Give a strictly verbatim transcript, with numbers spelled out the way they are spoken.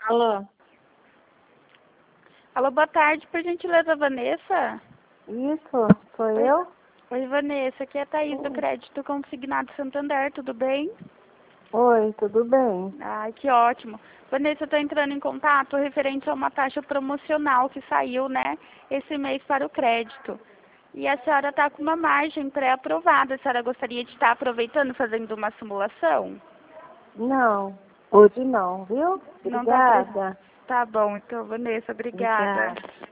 Alô? Alô, boa tarde, por gentileza, Vanessa? Isso, sou Oi. eu? Oi, Vanessa, aqui é a Thaís do Oi. Crédito Consignado Santander, tudo bem? Oi, tudo bem? Ai, que ótimo. Vanessa, eu estou entrando em contato referente a uma taxa promocional que saiu, né, esse mês para o crédito. E a senhora está com uma margem pré-aprovada. A senhora gostaria de estar aproveitando, fazendo uma simulação? Não, hoje não, viu? Não está pre... Obrigada. Tá bom, então, Vanessa, obrigada. Obrigada.